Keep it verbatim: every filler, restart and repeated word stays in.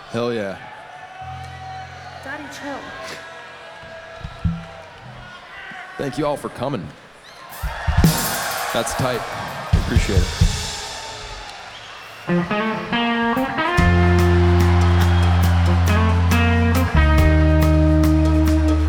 Hell yeah. Daddy, chill. Thank you all for coming. That's tight. Appreciate it.